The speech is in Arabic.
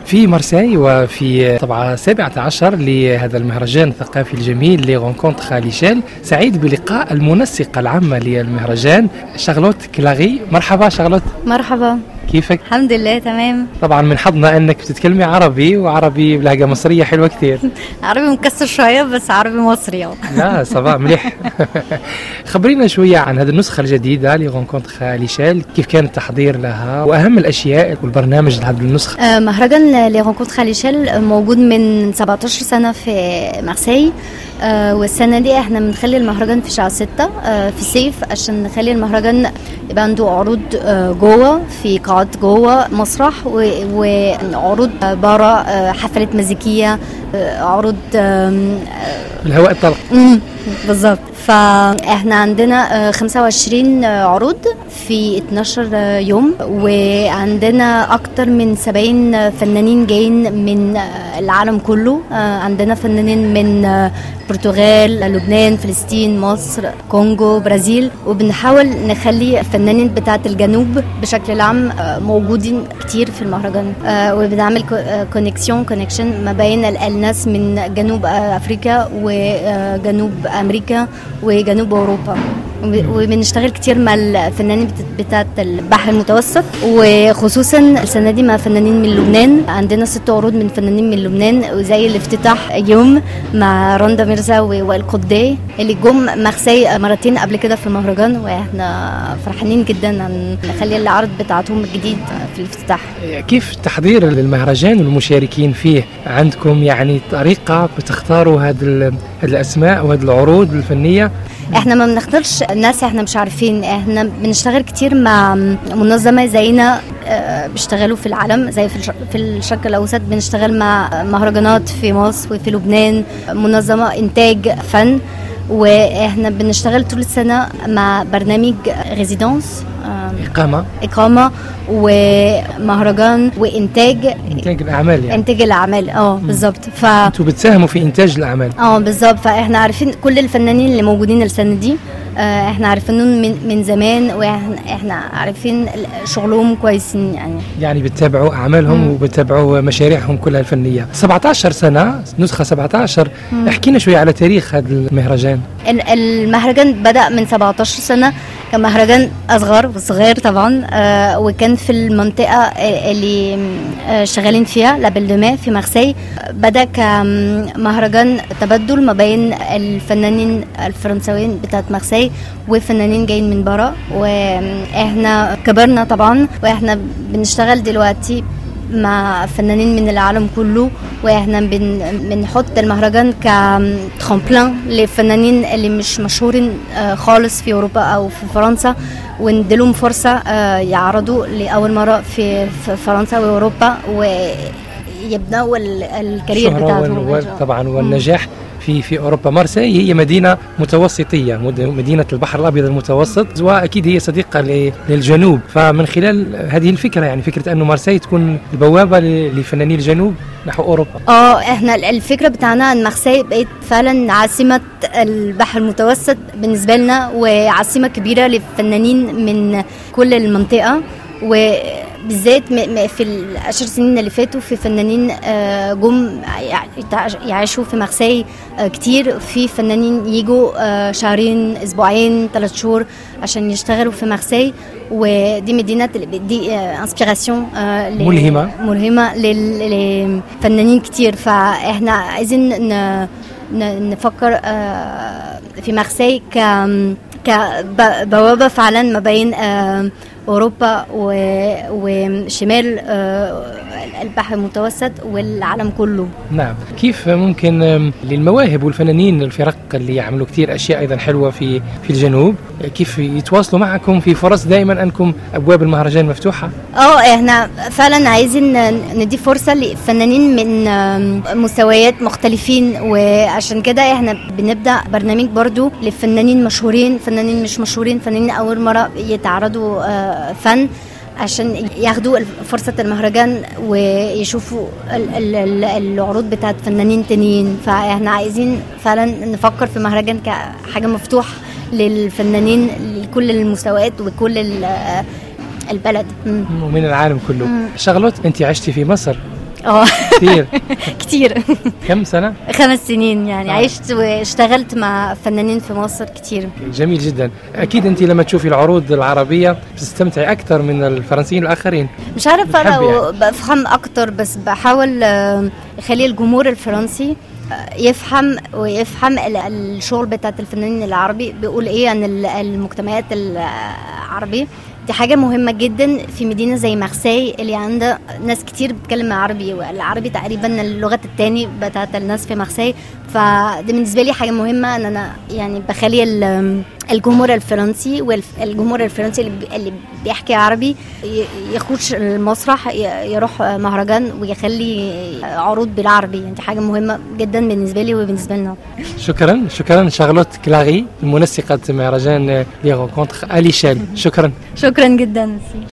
في مارسيل وفي طبعة 17 لهذا المهرجان الثقافي الجميل لي رونكونتر ليشيل. سعيد بلقاء المنسقة العامة للمهرجان شارلوت كلاغي. مرحبا شارلوت. مرحبا، كيفك؟ الحمد لله تمام. طبعا من حظنا انك بتتكلمي عربي، وعربي بلهجة مصرية حلوة كتير. عربي مكسر شوية بس عربي مصري. لا صباح مليح. خبرينا شوية عن هذه النسخة الجديدة لي رونكونتر ليشيل، كيف كان التحضير لها وأهم الأشياء والبرنامج لهذه النسخة. مهرجان لي رونكونتر ليشيل موجود من 17 سنة في مارسيل، والسنة دي احنا بنخلي المهرجان في شهر 6 في الصيف عشان نخلي المهرجان يبقى عنده عروض جوه في قاعات جوه مسرح، وعروض بره حفلات مزيكية، عروض الهواء الطلق. بالظبط. فاحنا عندنا 25 عروض في 12 يوم، وعندنا اكتر من 70 فنانين جايين من العالم كله. عندنا فنانين من البرتغال، لبنان، فلسطين، مصر، كونغو، برازيل، وبنحاول نخلي الفنانين بتاعة الجنوب بشكل عام موجودين كتير في المهرجان، وبنعمل كونكشن ما بين الناس من جنوب افريقيا وجنوب امريكا وجنوب اوروبا، وبنشتغل كتير مع الفنانين بتاعت البحر المتوسط، وخصوصا السنه دي مع فنانين من لبنان. عندنا 6 عروض من فنانين من لبنان، وزي الافتتاح يوم مع رندا ميرزا والقدي اللي جم مارسيل مرتين قبل كده في المهرجان، واحنا فرحانين جدا ان نخلي العرض بتاعتهم الجديد في الافتتاح. كيف التحضير للمهرجان والمشاركين فيه؟ عندكم يعني طريقه بتختاروا هذه الاسماء وهذه العروض الفنيه؟ احنا ما بنختارش ناس احنا مش عارفين، احنا بنشتغل كتير مع منظمة زينا بيشتغلوا في العالم، زي في الشرق الاوسط بنشتغل مع مهرجانات في مصر وفي لبنان، منظمة انتاج فن، واحنا بنشتغل طول السنة مع برنامج ريزيدانس، إقامة ومهرجان وإنتاج الأعمال، يعني إنتاج الأعمال. بالظبط. أنتوا بتساهموا في إنتاج الأعمال. بالظبط. فإحنا عارفين كل الفنانين اللي موجودين السنة دي، إحنا عارفينهم من زمان، وإحنا عارفين شغلهم كويسين يعني بتتابعوا أعمالهم وبتتابعوا مشاريعهم كلها الفنية. 17 سنة، نسخة 17. احكينا شوية على تاريخ هذا المهرجان. المهرجان بدأ من 17 سنة، كان مهرجان أصغر وصغير طبعا، وكان في المنطقة اللي شغالين فيها لابلدومي في مارسيل. بدأ كمهرجان تبادل ما بين الفنانين الفرنساويين بتاعت مارسيل وفنانين جايين من برا، واحنا كبرنا طبعا، واحنا بنشتغل دلوقتي مع فنانين من العالم كله، واحنا بنحط المهرجان كترامبلان لفنانين اللي مش مشهورين خالص في اوروبا او في فرنسا، ونديلهم فرصه يعرضوا لاول مره في فرنسا واوروبا، ويبداوا الكارير بتاعهم طبعا. والنجاح في أوروبا. مارسيل هي مدينة متوسطية، مدينة البحر الأبيض المتوسط، وأكيد هي صديقة للجنوب. فمن خلال هذه الفكرة، يعني فكرة أنه مارسيل تكون البوابة لفناني الجنوب نحو أوروبا. احنا الفكرة بتاعنا أن مارسيل بقت فعلا عاصمة البحر المتوسط بالنسبة لنا، وعاصمة كبيرة للفنانين من كل المنطقة، وبالذات في العشر سنين اللي فاتوا في فنانين جم يعيشوا في مارسيل كتير. في فنانين يجوا شهرين، اسبوعين، 3 شهور عشان يشتغلوا في مارسيل، ودي مدينة دي انسبيراسيون ملهمة للفنانين كتير. فاحنا عايزين نفكر في مارسيل كبوابة فعلا ما بين أوروبا وشمال البحر المتوسط والعالم كله. نعم. كيف ممكن للمواهب والفنانين الفرق اللي يعملوا كتير أشياء أيضا حلوة في الجنوب، كيف يتواصلوا معكم في فرص دائما أنكم أبواب المهرجان مفتوحة؟ احنا فعلا عايزين ندي فرصة لفنانين من مستويات مختلفين، وعشان كده احنا بنبدأ برنامج برضو لفنانين مشهورين، فنانين مش مشهورين، فنانين أول مرة يتعرضوا فن عشان ياخدوا فرصة المهرجان ويشوفوا العروض بتاعت فنانين تانيين. فاحنا عايزين فعلا نفكر في مهرجان كحاجة مفتوح للفنانين لكل المستويات وكل البلد ومن العالم كله. شارلوت، انت عشتي في مصر كثير. كتير. كم سنة؟ 5 سنين يعني. عشت واشتغلت مع فنانين في مصر كتير. جميل جدا. أكيد أنت لما تشوفي العروض العربية بتستمتعي أكثر من الفرنسيين الآخرين. مش عارفة لو بفهم أكتر، بس بحاول أخلي الجمهور الفرنسي يفهم ويفهم الشغل بتاعت الفنانين العربي بيقول إيه عن المجتمعات العربية. دي حاجة مهمة جدا في مدينة زي مارسي اللي عندها ناس كتير بتتكلم عربي، والعربي تقريبا اللغة التاني بتاعت الناس في مارسي. فده بالنسبة لي حاجة مهمة ان انا يعني بخلي الجمهور الفرنسي والجمهور الفرنسي اللي بيحكي عربي يخش المسرح، يروح مهرجان ويخلي عروض بالعربي. يعني دي حاجة مهمة جدا بالنسبة لي وبالنسبة لنا. شكرا شارلوت كلاغي، منسقة مهرجان لي رونكونتر آليشيل. شكرا جدا.